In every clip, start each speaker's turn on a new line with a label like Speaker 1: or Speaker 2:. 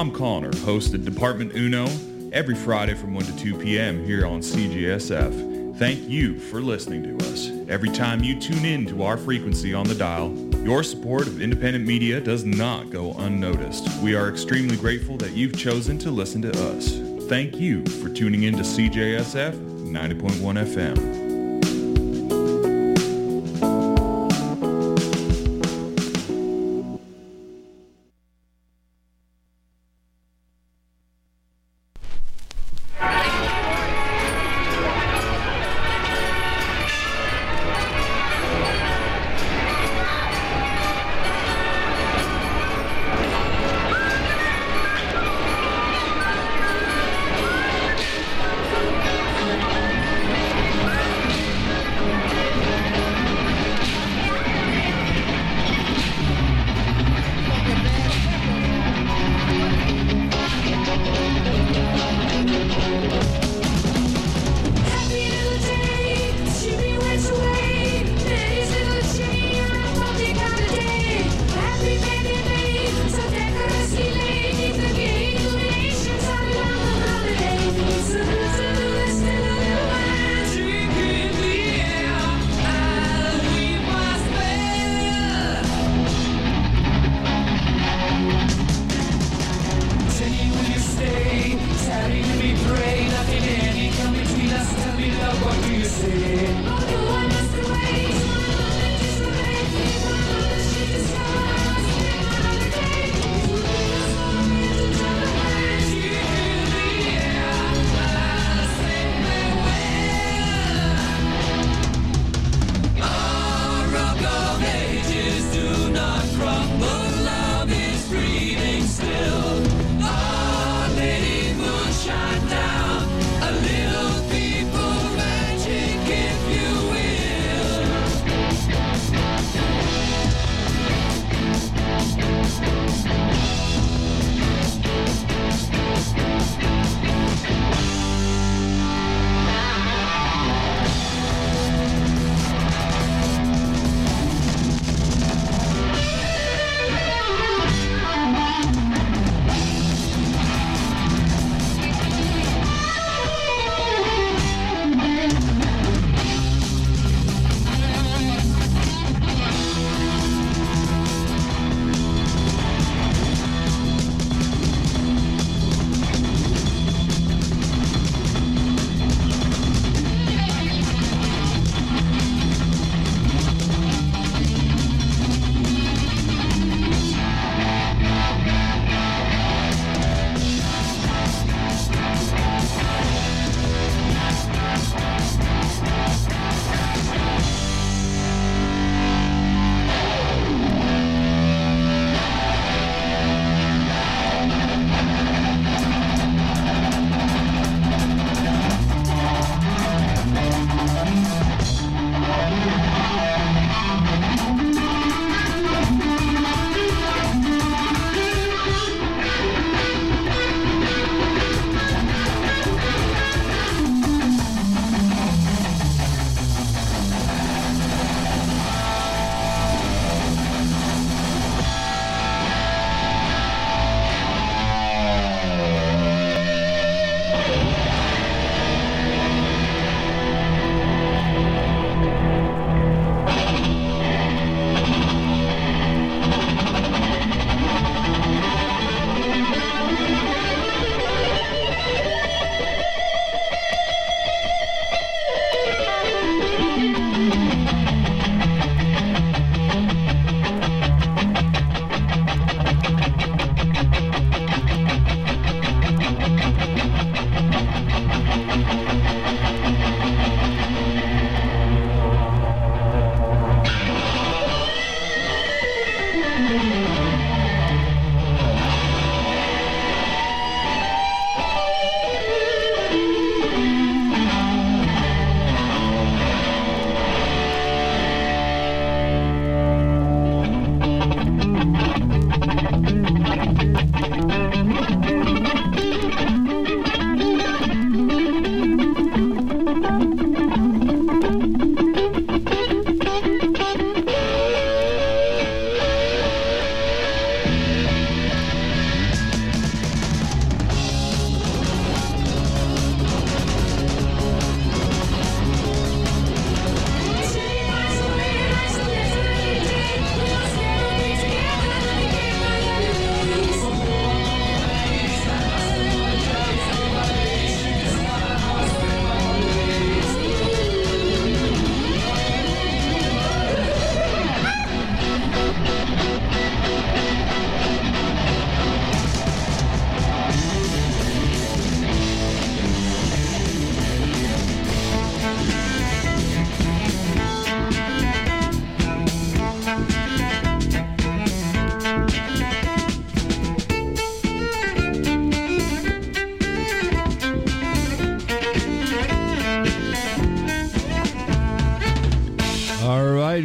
Speaker 1: I'm Connor, host of Department Uno, every Friday from 1 to 2 p.m. here on CJSF. Thank you for listening to us. Every time you tune in to our frequency on the dial, your support of independent media does not go unnoticed. We are extremely grateful that you've chosen to listen to us. Thank you for tuning in to CJSF 90.1 FM.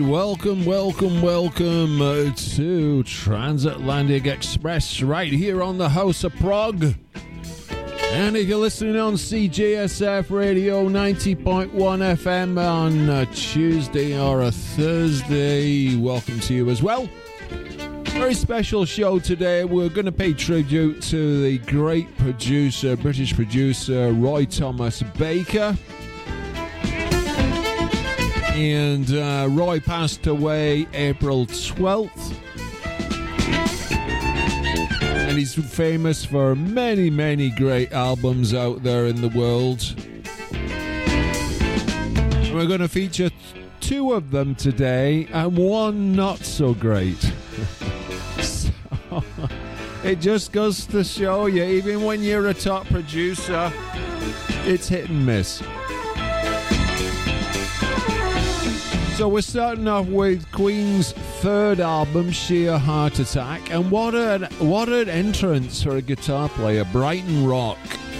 Speaker 2: welcome to Transatlantic Express right here on the House of Prog. And if you're listening on CJSF Radio 90.1 FM on a Tuesday or a Thursday, welcome to you as well. Very special show today. We're going to pay tribute to the great producer, British producer, Roy Thomas Baker. And Roy passed away April 12th. And he's famous for many, many great albums out there in the world. And we're going to feature two of them today and one not so great. So, it just goes to show you, even when you're a top producer, it's hit and miss. So we're starting off with Queen's third album, Sheer Heart Attack, and what an entrance for a guitar player, Brighton Rock.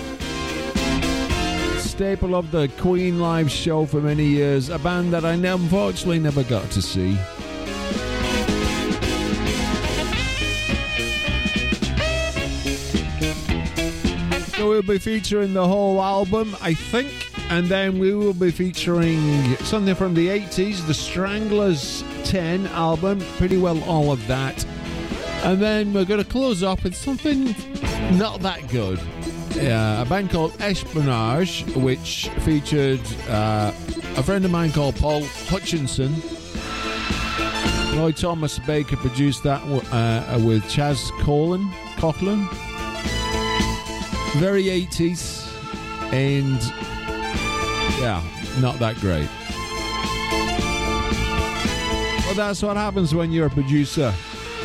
Speaker 2: Staple of the Queen live show for many years, a band that I unfortunately never got to see. So we'll be featuring the whole album, I think. And then we will be featuring something from the 80s, the Stranglers 10 album, pretty well all of that. And then we're going to close off with something not that good. A band called Espionage, which featured a friend of mine called Paul Hutchinson. Roy Thomas Baker produced that with Chaz Coughlin. Very 80s and... yeah, not that great. Well, that's what happens when you're a producer.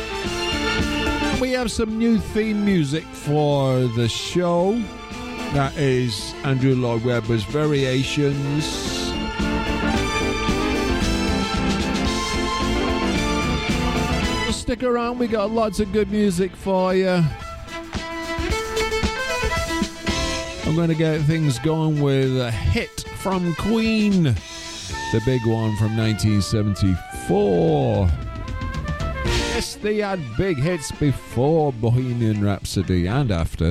Speaker 2: We have some new theme music for the show. That is Andrew Lloyd Webber's Variations. So stick around, we got lots of good music for you. I'm going to get things going with a hit from Queen, the big one from 1974. Yes, they had big hits before Bohemian Rhapsody and after.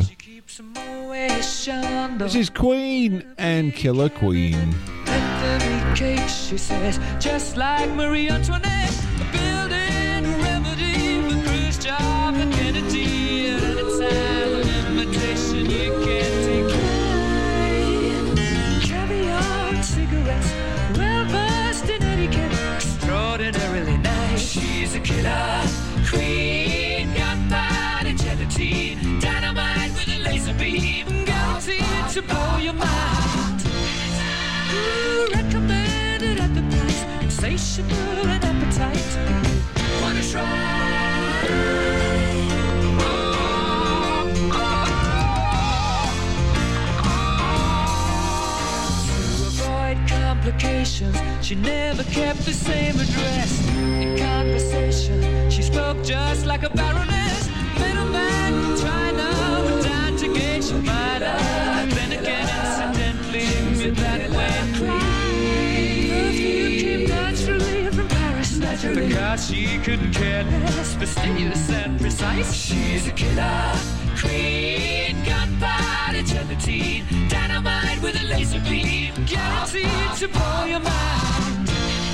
Speaker 2: This is Queen and Killer Queen.
Speaker 3: Cake, she says, just like Marie Antoinette, building a remedy for Khrushchev and Kennedy. At any time, an invitation you can't take. Cigarettes, well versed in etiquette, extraordinarily nice. She's a killer queen, gunpowder gelatine, dynamite with a laser beam, guaranteed to blow your mind. Ooh, recommended at the price, insatiable and appetite. Wanna try? Complications. She never kept the same address. In conversation, she spoke just like a baroness. Middleman from China went down to gauge she might have been again incidentally with that way. Perfume came naturally from Paris, because she couldn't care less, fastidious and precise. She's a killer queen, gunpowder gelatine, dynamite with a laser beam, guaranteed to blow your mind.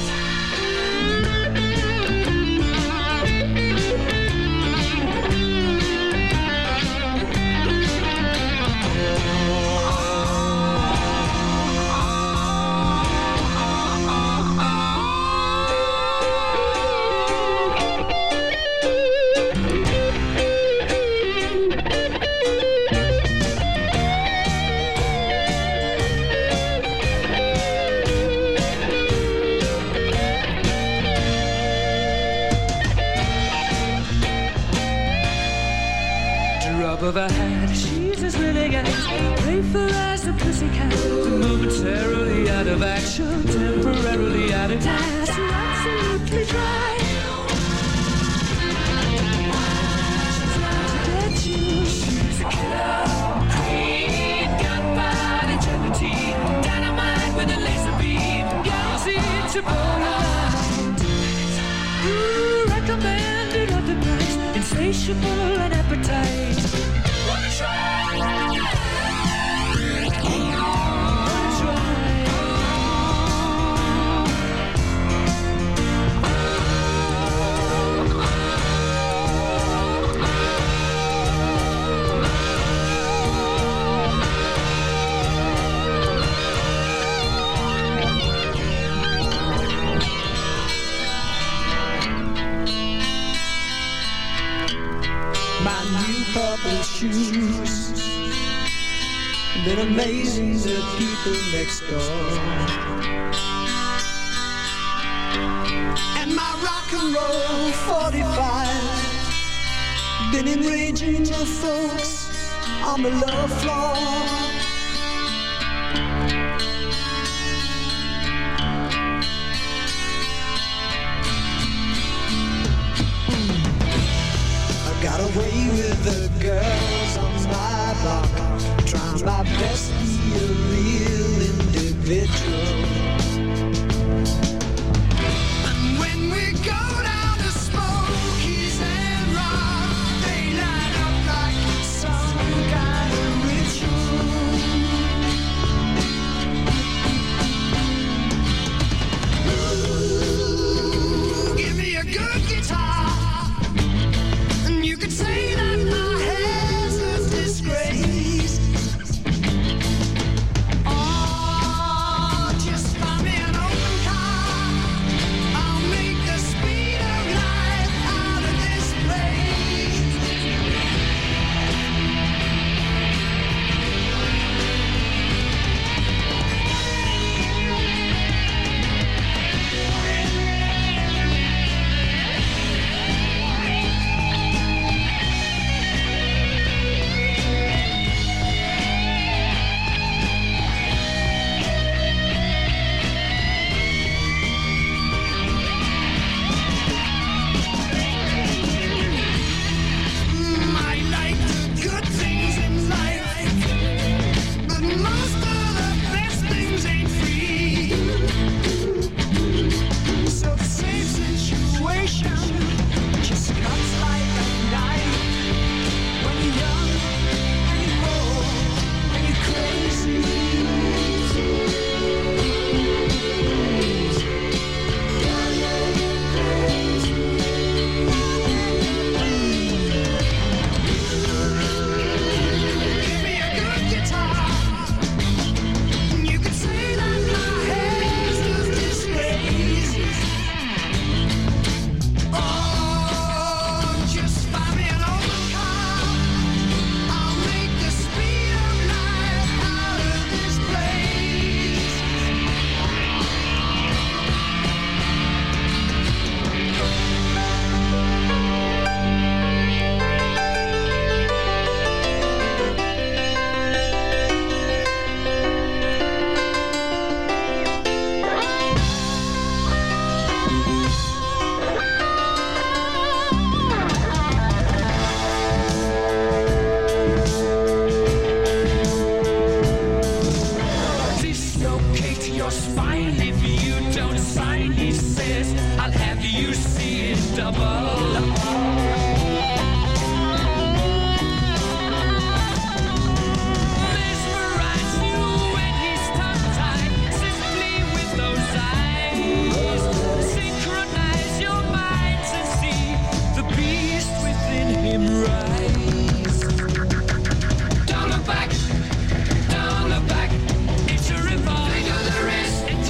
Speaker 3: Of her head, she's as renegade, playful as a pussycat, momentarily out of action, temporarily out of gas, absolutely dry. She's out to get you. She's a killer queen, gunpowder gelatine, dynamite with a laser beam, guaranteed to blow your mind. insatiable and appetite. Wanna try? Wanna
Speaker 4: purple shoes, been amazing the people next door. And my rock and roll 45, been enraging the folks on the lower floor. Got away with the girls on my block, trying my best to be a real individual. And when we go down to Smokies and Rock, they light up like some kind of ritual. Ooh, give me a good guitar. You could say that my hair's a disgrace. Oh, just find me an open car. I'll make the speed of light out of this place.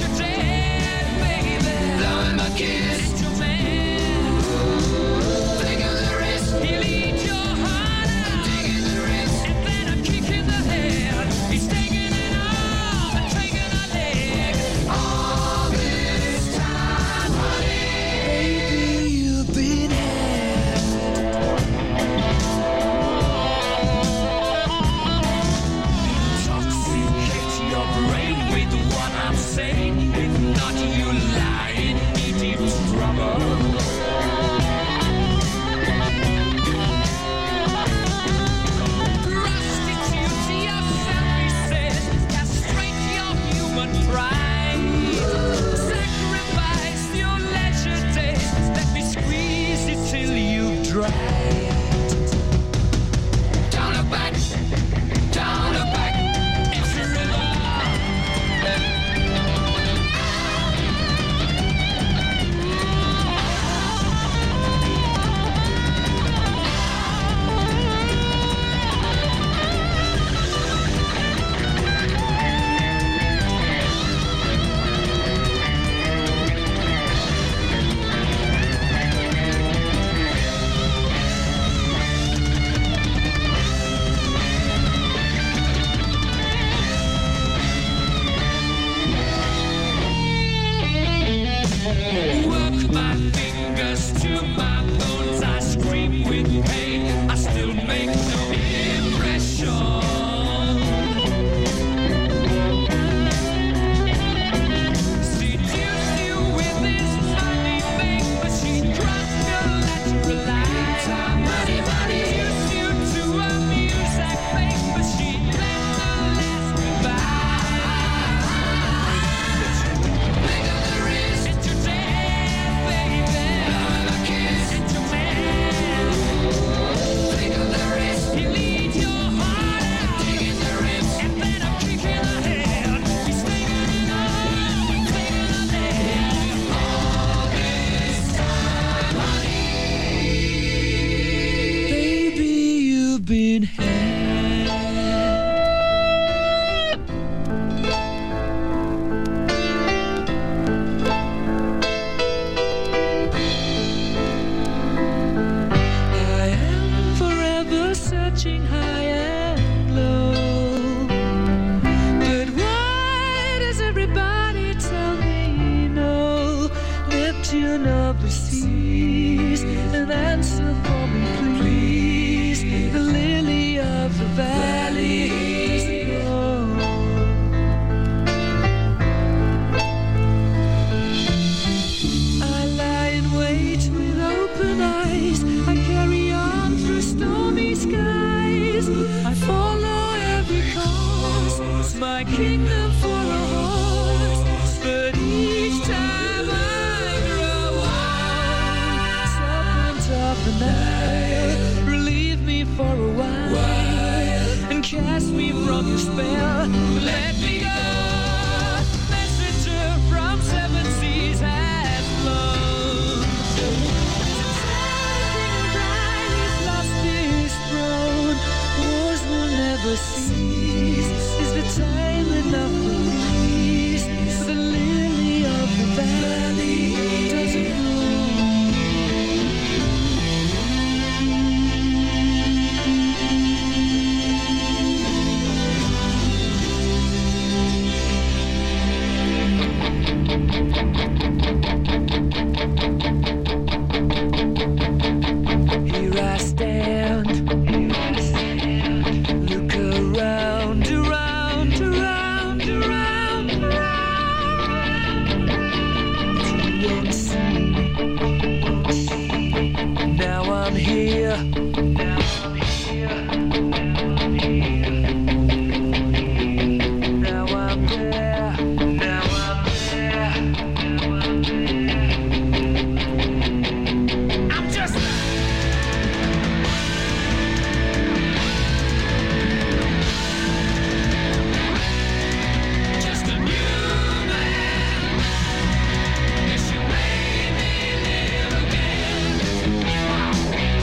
Speaker 3: Kiss to man. ocean of the seas. An answer for me, please. The lily of the valley. I lie in wait with open eyes. I carry on through stormy skies. I follow every course, my kingdom for a horse. But each time I grow old, serpent of the night, relieve me for a while and cast me from your spell. Let me go. Messenger from seven seas has flown. Lost his throne. Wars will never cease. Is the time enough for peace? The lily of the valley doesn't bloom. Here I stand, look around, around, around, around, around. But you won't see. Now I'm here. Now I'm here. Now I'm there. Now I'm there. I'm just. Just a new man. Yes, you made me live again.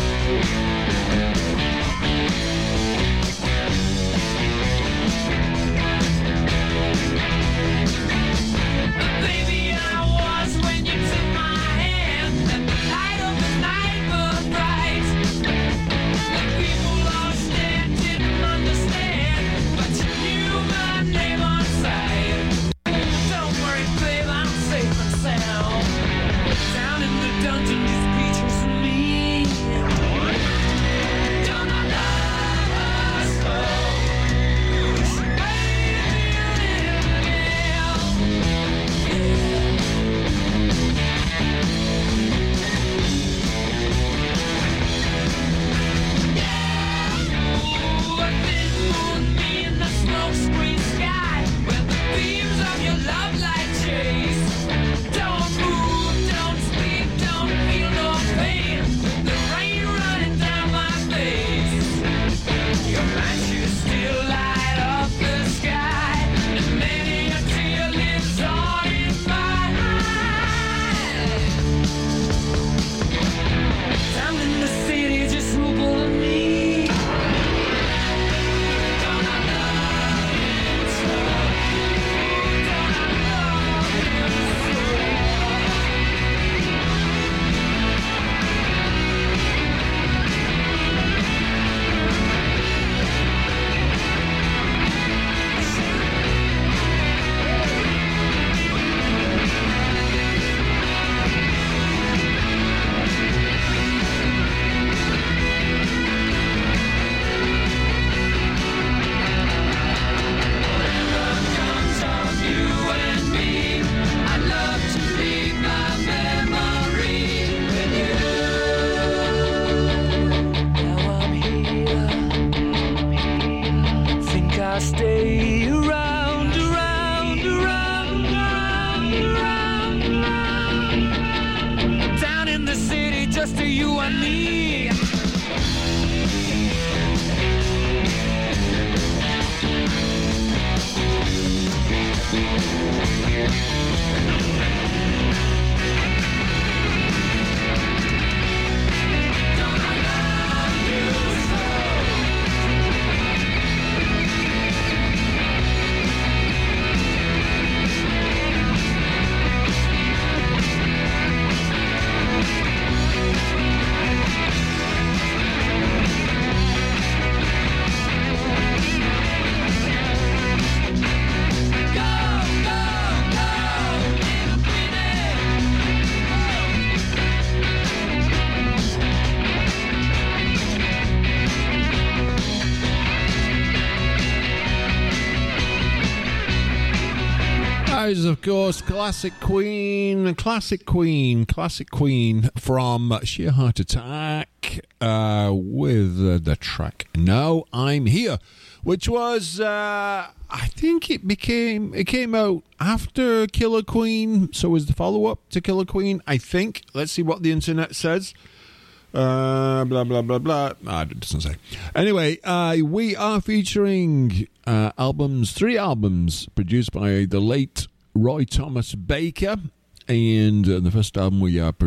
Speaker 3: Baby, I was when you took my hand, and the light of the night burned bright. The people lost and didn't understand, but you knew my name on sight. Don't worry, babe, I'm safe and sound. Down in the dungeon, just pictures of me. Don't I love us so? She made me live again. Ooh, a thin moonbeam in the smokescreen sky, where the beams of your love light chase. Don't move, don't speak, don't feel no pain. The rain running down my face. Your matches still light up the sky, and many a tear lives on in my eyes. Down in the city, just rule of me. Don't I love you so? Don't I love you comes of you and me? I'd love to leave my memory with you. Now I'm here. Think I'll stay around, around, around, around, around, around. Down in the city, just to you and me. Don't I love you Go, go, go, little
Speaker 2: That is, of course, Classic Queen from Sheer Heart Attack with the track Now I'm Here, which was, I think it came out after Killer Queen, so it was the follow-up to Killer Queen, I think. Let's see what the internet says. Blah, blah, blah, blah. It doesn't say. Anyway, we are featuring three albums produced by the late Roy Thomas Baker. And the first album we are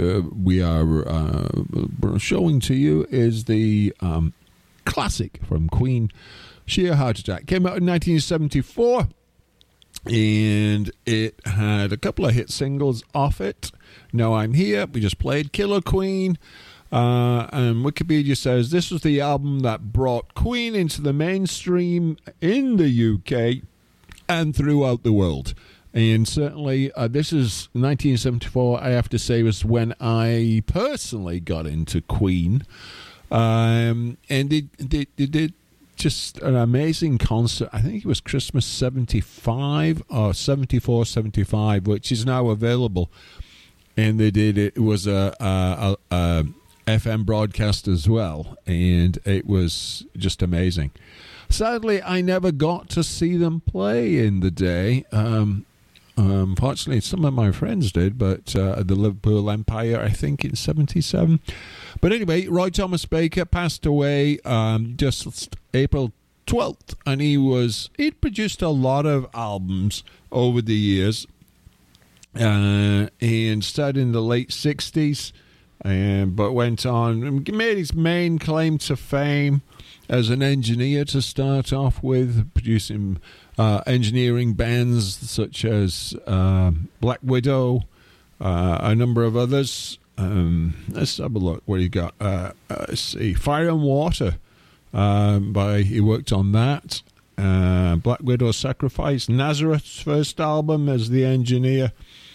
Speaker 2: showing to you is the classic from Queen, Sheer Heart Attack. Came out in 1974. And it had a couple of hit singles off it. Now I'm Here. We just played Killer Queen. And Wikipedia says this was the album that brought Queen into the mainstream in the UK and throughout the world. And certainly, this is 1974, I have to say, was when I personally got into Queen. And they did just an amazing concert. I think it was Christmas 75 or 74, 75, which is now available. And they did it. It was a FM broadcast as well, and it was just amazing. Sadly, I never got to see them play in the day. Unfortunately, some of my friends did, but at the Liverpool Empire, I think in 77. But anyway, Roy Thomas Baker passed away just April 12th, and he'd produced a lot of albums over the years, and started in the late 60s. But went on and made his main claim to fame as an engineer to start off with, producing engineering bands such as Black Widow, a number of others. Let's have a look. What do you got? Let's see. Fire and Water. He worked on that. Black Widow Sacrifice. Nazareth's first album as the engineer.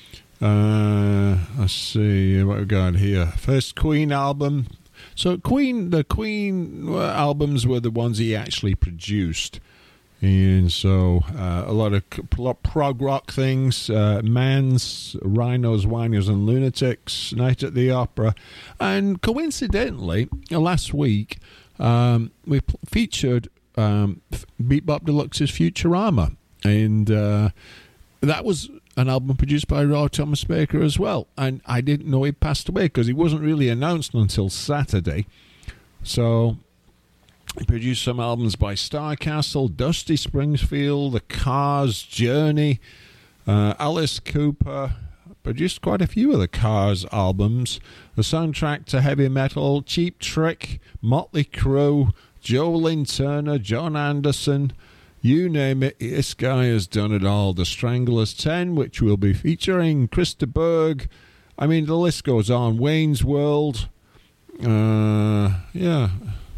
Speaker 2: Let's see what we got here. First Queen album. So the Queen albums were the ones he actually produced, and so a lot of prog rock things, Mans, Rhinos, Whiners and Lunatics, Night at the Opera, and coincidentally, last week we featured Beat Bop Deluxe's Futurama, and that was an album produced by Roy Thomas Baker as well. And I didn't know he passed away because he wasn't really announced until Saturday. So he produced some albums by Starcastle, Dusty Springfield, The Cars, Journey, Alice Cooper. Produced quite a few of the Cars albums. The soundtrack to Heavy Metal, Cheap Trick, Motley Crue, Joe Lynn Turner, John Anderson. You name it, this guy has done it all. The Stranglers 10, which will be featuring Krista Berg. I mean, the list goes on. Wayne's World. Yeah,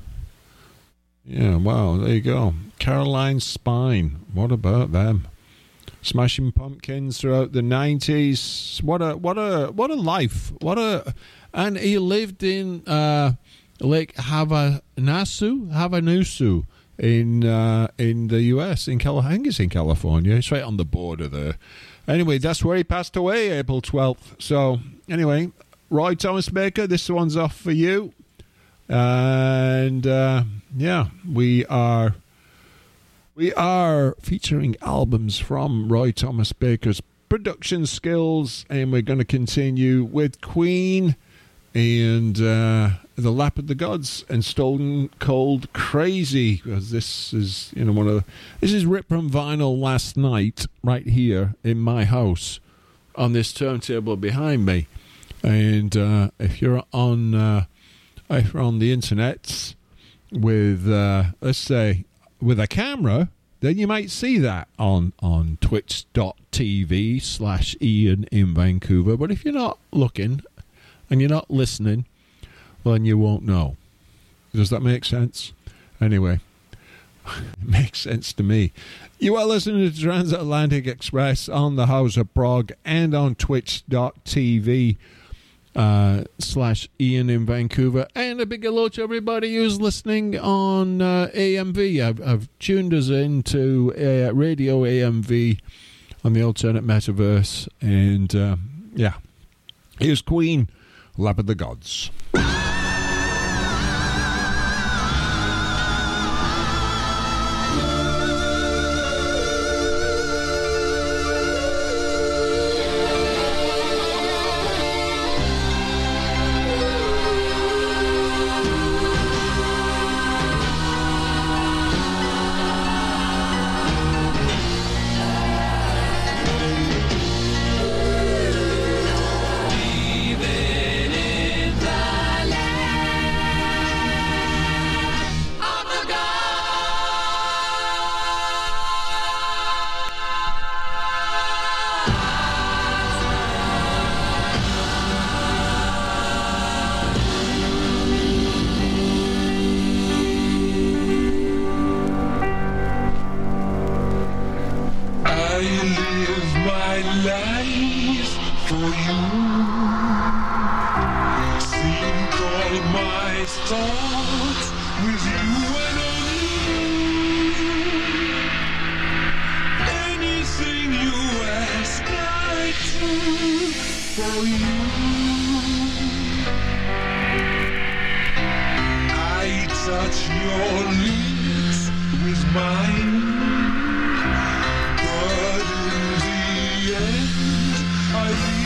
Speaker 2: wow, there you go. Caroline Spine. What about them? Smashing Pumpkins throughout the 90s. What a life. And he lived in Lake Havanusu. In the US, I think it's in California. It's right on the border there. Anyway, that's where he passed away, April 12th. So, anyway, Roy Thomas Baker, this one's off for you. And, we are featuring albums from Roy Thomas Baker's production skills, and we're going to continue with Queen and The Lap of the Gods and Stone Cold Crazy, because this is this is ripped from vinyl last night right here in my house on this turntable behind me. And if you're on the internet with let's say with a camera, then you might see that on twitch.tv/Ian in Vancouver. But if you're not looking and you're not listening, well, then you won't know. Does that make sense? Anyway, it makes sense to me. You are listening to Transatlantic Express on the House of Prog and on twitch.tv /Ian in Vancouver. And a big hello to everybody who's listening on AMV. I've tuned us into Radio AMV on the alternate metaverse. And yeah, here's Queen, Lap of the Gods.
Speaker 5: I